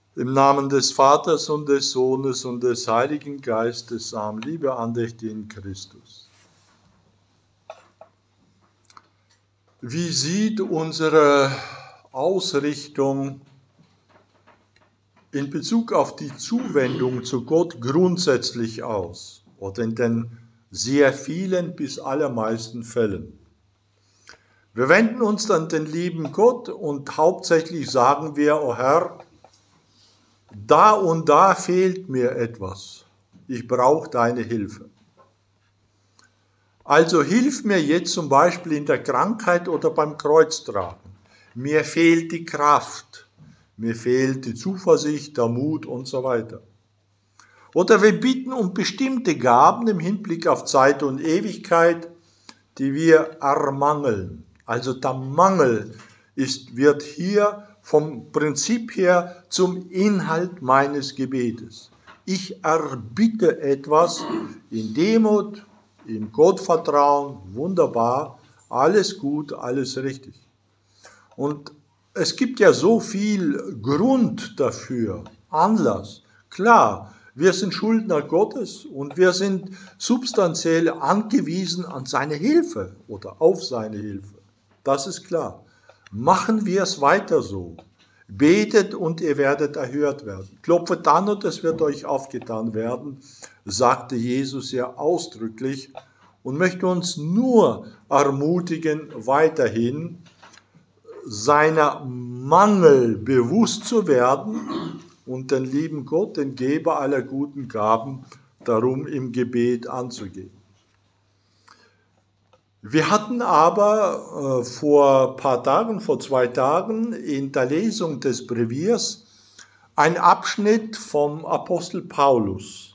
Im Namen des Vaters und des Sohnes und des Heiligen Geistes. Amen. Liebe Andächtige in Christus. Wie sieht unsere Ausrichtung in Bezug auf die Zuwendung zu Gott grundsätzlich aus? Oder in den sehr vielen bis allermeisten Fällen? Wir wenden uns an den lieben Gott und hauptsächlich sagen wir, o Herr, da und da fehlt mir etwas. Ich brauche deine Hilfe. Also hilf mir jetzt zum Beispiel in der Krankheit oder beim Kreuztragen. Mir fehlt die Kraft, mir fehlt die Zuversicht, der Mut und so weiter. Oder wir bitten um bestimmte Gaben im Hinblick auf Zeit und Ewigkeit, die wir ermangeln. Also der Mangel wird hier vom Prinzip her zum Inhalt meines Gebetes. Ich erbitte etwas in Demut, in Gottvertrauen, wunderbar, alles gut, alles richtig. Und es gibt ja so viel Grund dafür, Anlass. Klar, wir sind Schuldner Gottes und wir sind substanziell angewiesen an seine Hilfe oder auf seine Hilfe. Das ist klar. Machen wir es weiter so. Betet und ihr werdet erhört werden. Klopfet an und es wird euch aufgetan werden, sagte Jesus ja ausdrücklich und möchte uns nur ermutigen, weiterhin seiner Mangel bewusst zu werden und den lieben Gott, den Geber aller guten Gaben, darum im Gebet anzugehen. Wir hatten aber vor 2 Tagen in der Lesung des Breviers einen Abschnitt vom Apostel Paulus.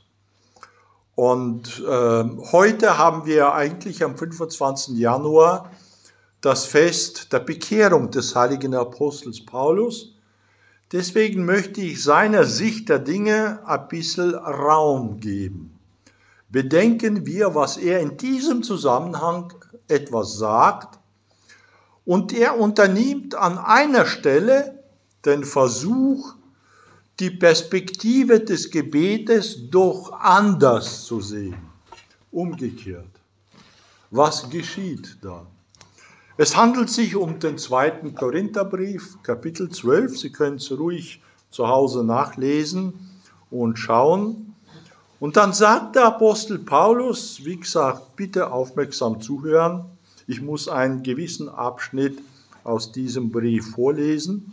Und heute haben wir eigentlich am 25. Januar das Fest der Bekehrung des heiligen Apostels Paulus. Deswegen möchte ich seiner Sicht der Dinge ein bisschen Raum geben. Bedenken wir, was er in diesem Zusammenhang etwas sagt. Und er unternimmt an einer Stelle den Versuch, die Perspektive des Gebetes doch anders zu sehen. Umgekehrt. Was geschieht da? Es handelt sich um den 2. Korintherbrief, Kapitel 12. Sie können es ruhig zu Hause nachlesen und schauen. Und dann sagt der Apostel Paulus, wie gesagt, bitte aufmerksam zuhören. Ich muss einen gewissen Abschnitt aus diesem Brief vorlesen.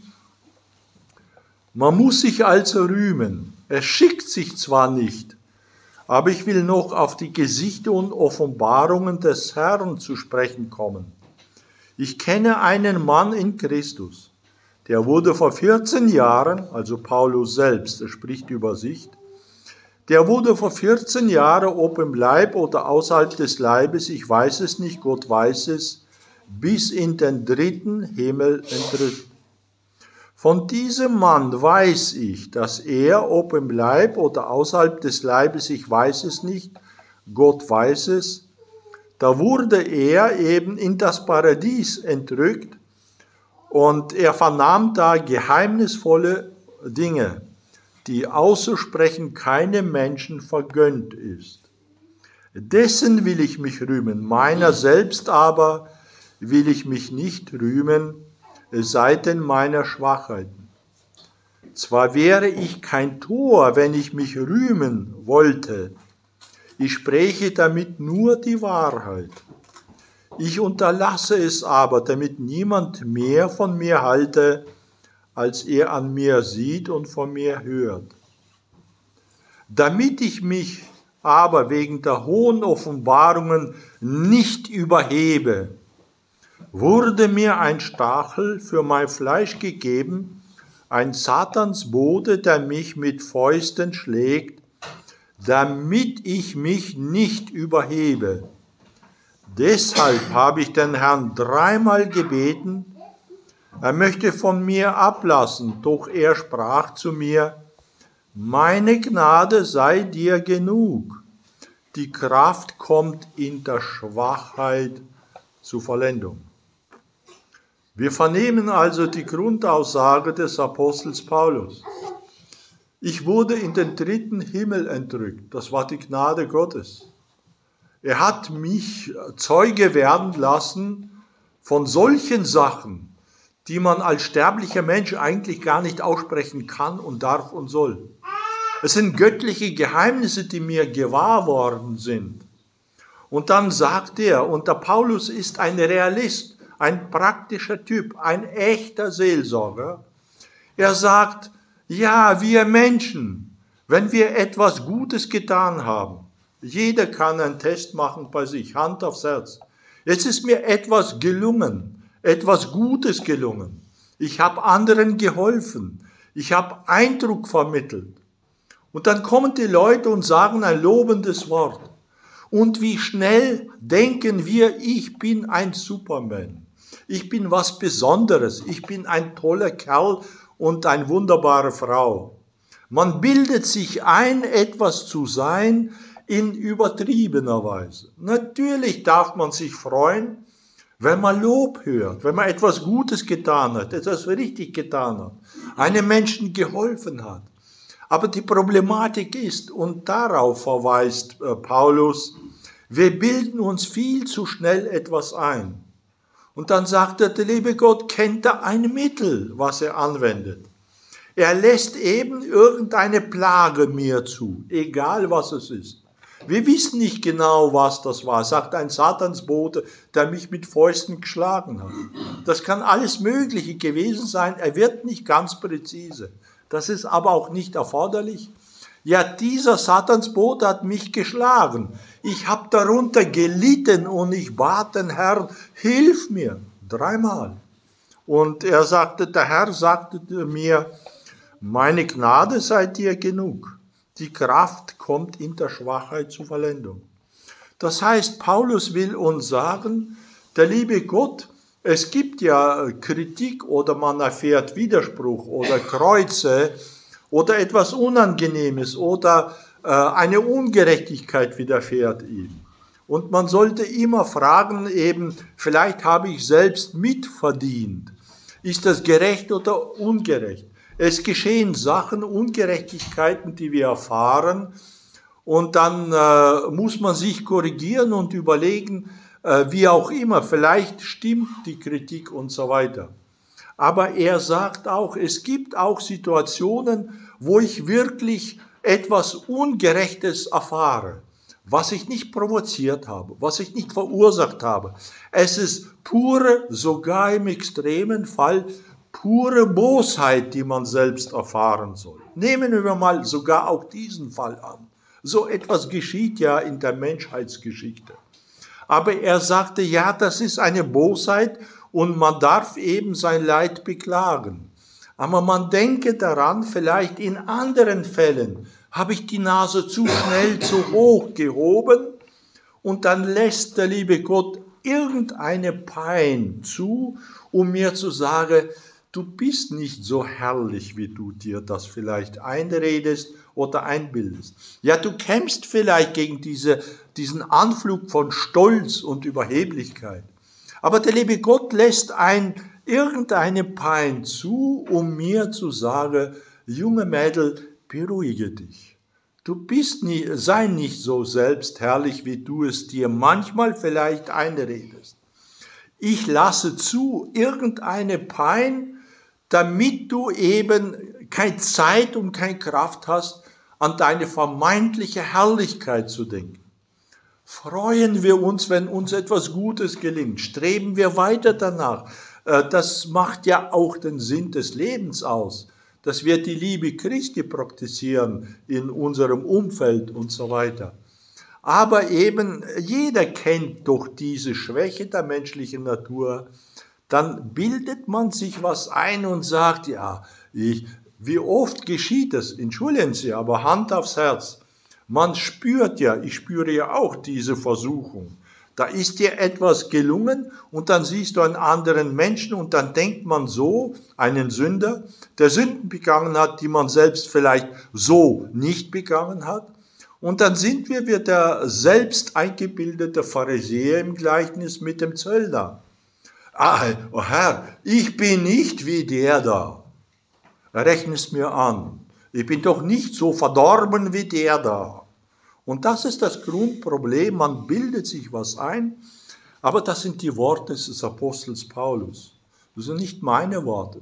Man muss sich also rühmen. Es schickt sich zwar nicht, aber ich will noch auf die Gesichter und Offenbarungen des Herrn zu sprechen kommen. Ich kenne einen Mann in Christus, der wurde vor 14 Jahren, also Paulus selbst, er spricht über sich, der wurde vor 14 Jahren, ob im Leib oder außerhalb des Leibes, ich weiß es nicht, Gott weiß es, bis in den 3. Himmel entrückt. Von diesem Mann weiß ich, dass er, ob im Leib oder außerhalb des Leibes, ich weiß es nicht, Gott weiß es, da wurde er eben in das Paradies entrückt und er vernahm da geheimnisvolle Dinge, die auszusprechen keinem Menschen vergönnt ist. Dessen will ich mich rühmen, meiner selbst aber will ich mich nicht rühmen, es sei denn meiner Schwachheiten. Zwar wäre ich kein Tor, wenn ich mich rühmen wollte, ich spreche damit nur die Wahrheit. Ich unterlasse es aber, damit niemand mehr von mir halte, als er an mir sieht und von mir hört. Damit ich mich aber wegen der hohen Offenbarungen nicht überhebe, wurde mir ein Stachel für mein Fleisch gegeben, ein Satansbote, der mich mit Fäusten schlägt, damit ich mich nicht überhebe. Deshalb habe ich den Herrn 3-mal gebeten, er möchte von mir ablassen, doch er sprach zu mir, meine Gnade sei dir genug, die Kraft kommt in der Schwachheit zur Vollendung. Wir vernehmen also die Grundaussage des Apostels Paulus. Ich wurde in den 3. Himmel entrückt. Das war die Gnade Gottes. Er hat mich Zeuge werden lassen von solchen Sachen, die man als sterblicher Mensch eigentlich gar nicht aussprechen kann und darf und soll. Es sind göttliche Geheimnisse, die mir gewahr worden sind. Und dann sagt er, und der Paulus ist ein Realist, ein praktischer Typ, ein echter Seelsorger. Er sagt, ja, wir Menschen, wenn wir etwas Gutes getan haben, jeder kann einen Test machen bei sich, Hand aufs Herz. Jetzt ist mir etwas gelungen, etwas Gutes gelungen. Ich habe anderen geholfen, ich habe Eindruck vermittelt. Und dann kommen die Leute und sagen ein lobendes Wort. Und wie schnell denken wir, ich bin ein Superman. Ich bin was Besonderes. Ich bin ein toller Kerl und eine wunderbare Frau. Man bildet sich ein, etwas zu sein in übertriebener Weise. Natürlich darf man sich freuen, wenn man Lob hört, wenn man etwas Gutes getan hat, etwas richtig getan hat, einem Menschen geholfen hat. Aber die Problematik ist, und darauf verweist Paulus, wir bilden uns viel zu schnell etwas ein. Und dann sagt er, der liebe Gott kennt da ein Mittel, was er anwendet. Er lässt eben irgendeine Plage mir zu, egal was es ist. Wir wissen nicht genau, was das war, sagt ein Satansbote, der mich mit Fäusten geschlagen hat. Das kann alles Mögliche gewesen sein, er wird nicht ganz präzise. Das ist aber auch nicht erforderlich. Ja, dieser Satansbote hat mich geschlagen. Ich habe darunter gelitten und ich bat den Herrn, hilf mir, 3-mal. Und der Herr sagte mir, meine Gnade sei dir genug. Die Kraft kommt in der Schwachheit zur Vollendung. Das heißt, Paulus will uns sagen, der liebe Gott, es gibt ja Kritik oder man erfährt Widerspruch oder Kreuze oder etwas Unangenehmes oder eine Ungerechtigkeit widerfährt ihm. Und man sollte immer fragen, eben, vielleicht habe ich selbst mitverdient. Ist das gerecht oder ungerecht? Es geschehen Sachen, Ungerechtigkeiten, die wir erfahren, und dann muss man sich korrigieren und überlegen, wie auch immer, vielleicht stimmt die Kritik und so weiter. Aber er sagt auch, es gibt auch Situationen, wo ich wirklich etwas Ungerechtes erfahre, was ich nicht provoziert habe, was ich nicht verursacht habe. Es ist pure, sogar im extremen Fall, pure Bosheit, die man selbst erfahren soll. Nehmen wir mal sogar auch diesen Fall an. So etwas geschieht ja in der Menschheitsgeschichte. Aber er sagte, ja, das ist eine Bosheit und man darf eben sein Leid beklagen. Aber man denke daran, vielleicht in anderen Fällen habe ich die Nase zu schnell zu hoch gehoben und dann lässt der liebe Gott irgendeine Pein zu, um mir zu sagen, du bist nicht so herrlich, wie du dir das vielleicht einredest oder einbildest. Ja, du kämpfst vielleicht gegen diesen Anflug von Stolz und Überheblichkeit. Aber der liebe Gott lässt irgendeine Pein zu, um mir zu sagen, junge Mädel, beruhige dich. Sei nicht so selbstherrlich, wie du es dir manchmal vielleicht einredest. Ich lasse zu irgendeine Pein, damit du eben keine Zeit und keine Kraft hast, an deine vermeintliche Herrlichkeit zu denken. Freuen wir uns, wenn uns etwas Gutes gelingt. Streben wir weiter danach. Das macht ja auch den Sinn des Lebens aus, dass wir die Liebe Christi praktizieren in unserem Umfeld und so weiter. Aber eben jeder kennt doch diese Schwäche der menschlichen Natur. Dann bildet man sich was ein und sagt, ja, wie oft geschieht es, entschuldigen Sie, aber Hand aufs Herz. Man spürt ja, ich spüre ja auch diese Versuchung. Da ist dir etwas gelungen und dann siehst du einen anderen Menschen und dann denkt man so, einen Sünder, der Sünden begangen hat, die man selbst vielleicht so nicht begangen hat. Und dann sind wir wie der selbst eingebildete Pharisäer im Gleichnis mit dem Zöllner. Oh Herr, ich bin nicht wie der da. Rechne es mir an. Ich bin doch nicht so verdorben wie der da. Und das ist das Grundproblem, man bildet sich was ein, aber das sind die Worte des Apostels Paulus. Das sind nicht meine Worte.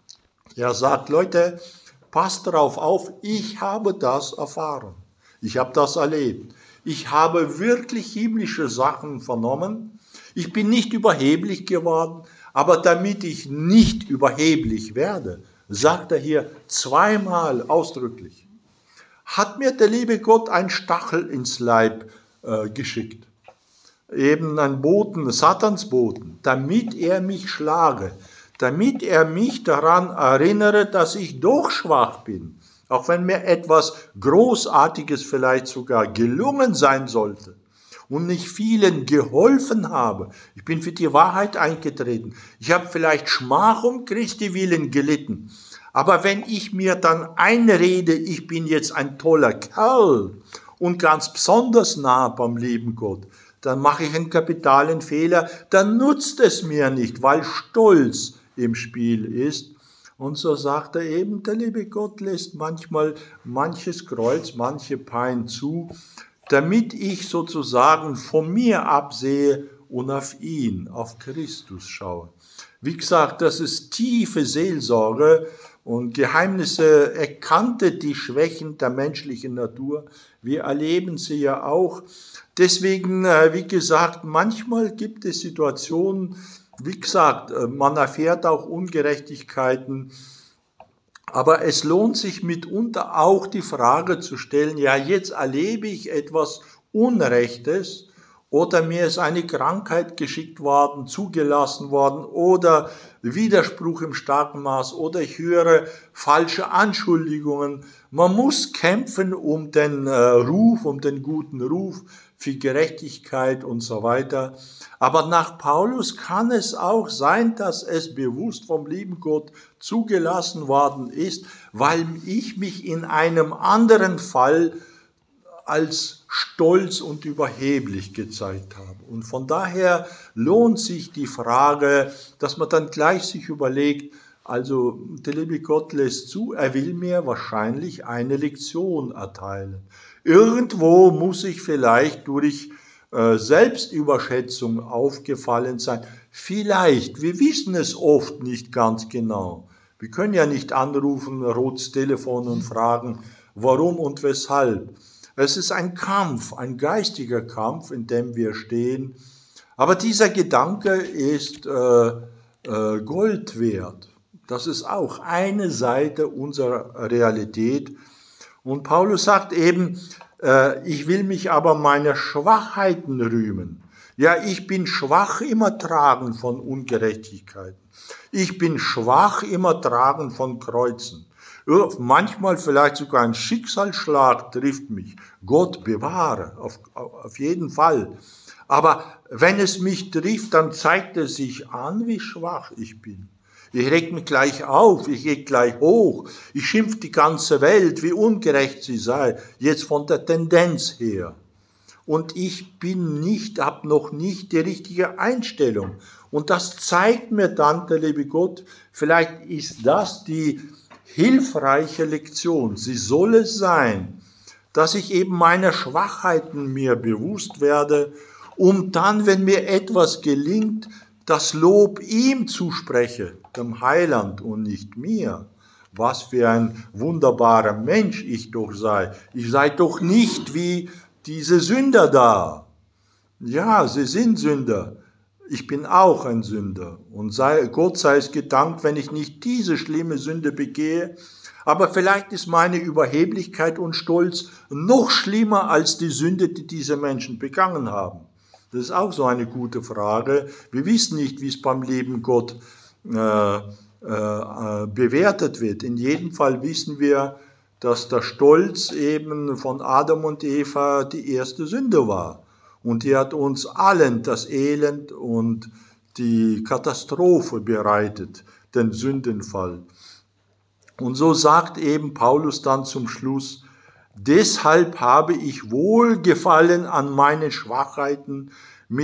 Er sagt, Leute, passt darauf auf, ich habe das erfahren. Ich habe das erlebt. Ich habe wirklich himmlische Sachen vernommen. Ich bin nicht überheblich geworden, aber damit ich nicht überheblich werde, sagt er hier zweimal ausdrücklich, hat mir der liebe Gott einen Stachel ins Leib geschickt. Eben einen Boten, Satansboten, damit er mich schlage, damit er mich daran erinnere, dass ich doch schwach bin, auch wenn mir etwas Großartiges vielleicht sogar gelungen sein sollte und nicht vielen geholfen habe. Ich bin für die Wahrheit eingetreten. Ich habe vielleicht Schmach um Christi willen gelitten. Aber wenn ich mir dann einrede, ich bin jetzt ein toller Kerl und ganz besonders nah beim lieben Gott, dann mache ich einen kapitalen Fehler, dann nutzt es mir nicht, weil Stolz im Spiel ist. Und so sagt er eben, der liebe Gott lässt manchmal manches Kreuz, manche Pein zu, damit ich sozusagen von mir absehe und auf ihn, auf Christus schaue. Wie gesagt, das ist tiefe Seelsorge und Geheimnisse erkannte die Schwächen der menschlichen Natur. Wir erleben sie ja auch. Deswegen, wie gesagt, manchmal gibt es Situationen, wie gesagt, man erfährt auch Ungerechtigkeiten, aber es lohnt sich mitunter auch die Frage zu stellen, ja, jetzt erlebe ich etwas Unrechtes oder mir ist eine Krankheit geschickt worden, zugelassen worden oder Widerspruch im starken Maß oder ich höre falsche Anschuldigungen. Man muss kämpfen um den Ruf, um den guten Ruf für Gerechtigkeit und so weiter. Aber nach Paulus kann es auch sein, dass es bewusst vom lieben Gott zugelassen worden ist, weil ich mich in einem anderen Fall als stolz und überheblich gezeigt habe. Und von daher lohnt sich die Frage, dass man dann gleich sich überlegt, also der liebe Gott lässt zu, er will mir wahrscheinlich eine Lektion erteilen. Irgendwo muss ich vielleicht durch Selbstüberschätzung aufgefallen sein. Vielleicht, wir wissen es oft nicht ganz genau. Wir können ja nicht anrufen, rotes Telefon und fragen, warum und weshalb. Es ist ein Kampf, ein geistiger Kampf, in dem wir stehen. Aber dieser Gedanke ist Gold wert. Das ist auch eine Seite unserer Realität. Und Paulus sagt eben, ich will mich aber meiner Schwachheiten rühmen. Ja, ich bin schwach im Ertragen von Ungerechtigkeiten. Ich bin schwach im Ertragen von Kreuzen. Manchmal vielleicht sogar ein Schicksalsschlag trifft mich. Gott bewahre, auf jeden Fall. Aber wenn es mich trifft, dann zeigt es sich an, wie schwach ich bin. Ich reg mich gleich auf, ich gehe gleich hoch, ich schimpfe die ganze Welt, wie ungerecht sie sei, jetzt von der Tendenz her. Und ich bin nicht, habe noch nicht die richtige Einstellung. Und das zeigt mir dann, der liebe Gott, vielleicht ist das die hilfreiche Lektion. Sie soll es sein, dass ich eben meiner Schwachheiten mir bewusst werde, um dann, wenn mir etwas gelingt, das Lob ihm zuspreche, dem Heiland und nicht mir. Was für ein wunderbarer Mensch ich doch sei. Ich sei doch nicht wie diese Sünder da. Ja, sie sind Sünder. Ich bin auch ein Sünder. Und Gott sei es gedankt, wenn ich nicht diese schlimme Sünde begehe. Aber vielleicht ist meine Überheblichkeit und Stolz noch schlimmer als die Sünde, die diese Menschen begangen haben. Das ist auch so eine gute Frage. Wir wissen nicht, wie es beim lieben Gott bewertet wird. In jedem Fall wissen wir, dass der Stolz eben von Adam und Eva die erste Sünde war. Und die hat uns allen das Elend und die Katastrophe bereitet, den Sündenfall. Und so sagt eben Paulus dann zum Schluss, deshalb habe ich Wohlgefallen an meinen Schwachheiten,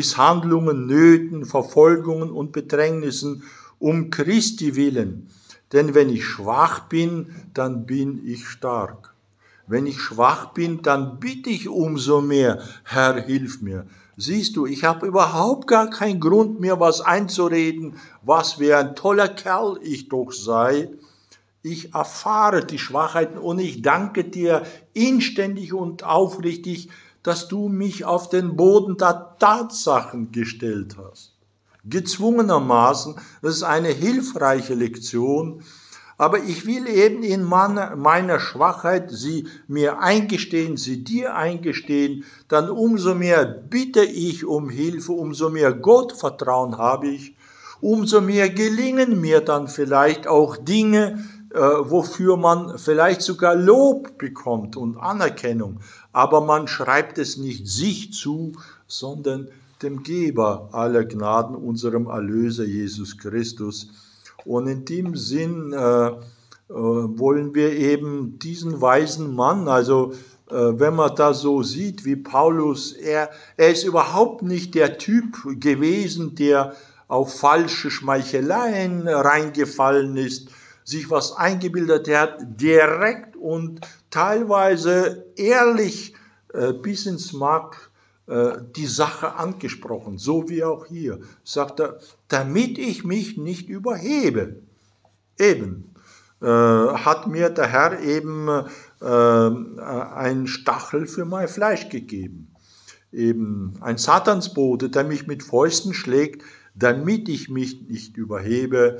Misshandlungen, Nöten, Verfolgungen und Bedrängnissen um Christi willen. Denn wenn ich schwach bin, dann bin ich stark. Wenn ich schwach bin, dann bitte ich umso mehr, Herr, hilf mir. Siehst du, ich habe überhaupt gar keinen Grund, mir was einzureden, was für ein toller Kerl ich doch sei. Ich erfahre die Schwachheiten und ich danke dir inständig und aufrichtig, dass du mich auf den Boden der Tatsachen gestellt hast. Gezwungenermaßen, das ist eine hilfreiche Lektion, aber ich will eben in meiner Schwachheit sie mir eingestehen, sie dir eingestehen, dann umso mehr bitte ich um Hilfe, umso mehr Gottvertrauen habe ich, umso mehr gelingen mir dann vielleicht auch Dinge, wofür man vielleicht sogar Lob bekommt und Anerkennung, aber man schreibt es nicht sich zu, sondern dem Geber aller Gnaden, unserem Erlöser Jesus Christus. Und in dem Sinn wollen wir eben diesen weisen Mann, also wenn man da so sieht wie Paulus, er ist überhaupt nicht der Typ gewesen, der auf falsche Schmeicheleien reingefallen ist, sich was eingebildet hat, direkt und teilweise ehrlich bis ins Mark die Sache angesprochen, so wie auch hier, sagt er, damit ich mich nicht überhebe. Eben hat mir der Herr eben einen Stachel für mein Fleisch gegeben. Eben ein Satansbote, der mich mit Fäusten schlägt, damit ich mich nicht überhebe.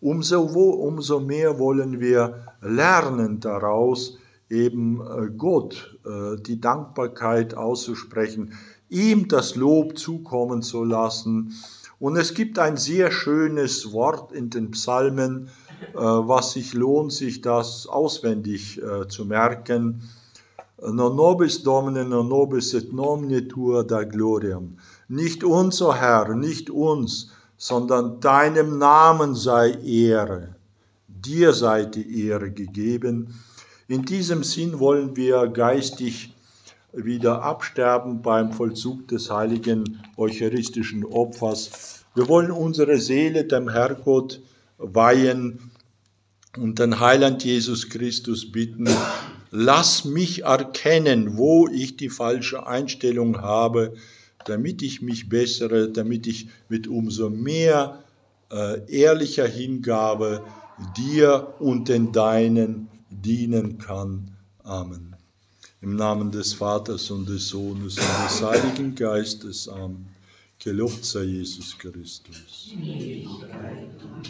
Umso mehr wollen wir lernen daraus, eben Gott die Dankbarkeit auszusprechen, ihm das Lob zukommen zu lassen. Und es gibt ein sehr schönes Wort in den Psalmen, was sich lohnt, sich das auswendig zu merken. Non nobis Domine, non nobis et nomnitur da gloriam. Nicht unser Herr, nicht uns, sondern deinem Namen sei Ehre. Dir sei die Ehre gegeben. In diesem Sinn wollen wir geistig wieder absterben beim Vollzug des heiligen eucharistischen Opfers. Wir wollen unsere Seele dem Herrgott weihen und den Heiland Jesus Christus bitten, lass mich erkennen, wo ich die falsche Einstellung habe, damit ich mich bessere, damit ich mit umso mehr ehrlicher Hingabe dir und den Deinen dienen kann. Amen. Im Namen des Vaters und des Sohnes und des Heiligen Geistes. Amen. Gelobt sei Jesus Christus.